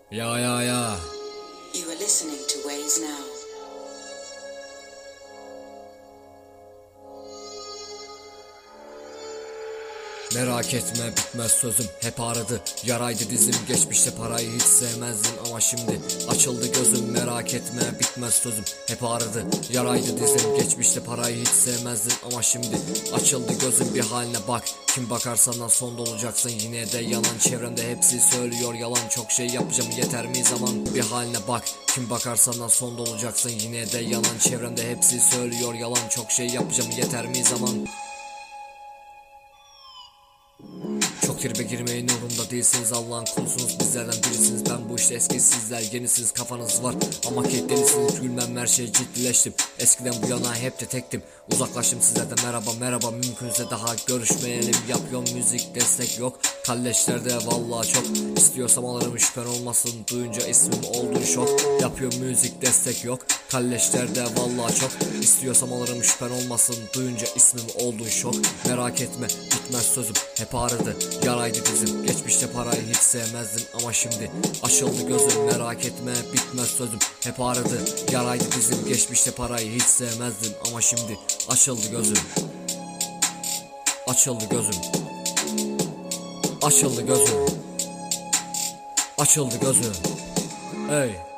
Ya ya ya. You are listening to Waze Now. Merak etme bitmez sözüm hep ağrıdı. Yaraydı dizim geçmişte parayı hiç sevmezdim ama şimdi açıldı gözüm. Merak etme bitmez sözüm hep ağrıdı. Yaraydı dizim geçmişte parayı hiç sevmezdim ama şimdi açıldı gözüm. Bir haline bak, kim bakar sana sonda olacaksın yine de yalan. Çevremde hepsi söylüyor yalan, çok şey yapacağım yeter mi zaman. Bir haline bak, kim bakar sana sonda olacaksın yine de yalan. Çevremde hepsi söylüyor yalan, çok şey yapacağım yeter mi zaman. Çok tribe girmeyin, umurumda değilsiniz, Allah'ın kulusunuz, bizlerden birisiniz. Ben bu işte eski, sizler yenisiniz, kafanız var ama kilitlenisiniz. Gülmem, her şey ciddileştim, eskiden bu yana hep de tektim. Uzaklaştım sizlerden, merhaba merhaba, mümkünse daha görüşmeyelim. Yapıyorum müzik, destek yok, kalleşlerde vallahi çok. İstiyorsam alırım, şüphen olmasın, duyunca ismim olduğu şok. Yapıyorum müzik, destek yok, kalleşlerde vallahi çok. İstiyorsam alırım, şüphen olmasın, duyunca ismim olduğu şok. Merak etme bitmez sözüm hep ağrıdı. Yaraydı dizim geçmişte parayı hiç sevmezdim ama şimdi açıldı gözüm. Merak etme bitmez sözüm hep ağrıdı. Yaraydı dizim geçmişte parayı hiç sevmezdim ama şimdi açıldı gözüm. Açıldı gözüm. Açıldı gözüm. Açıldı gözüm. Ey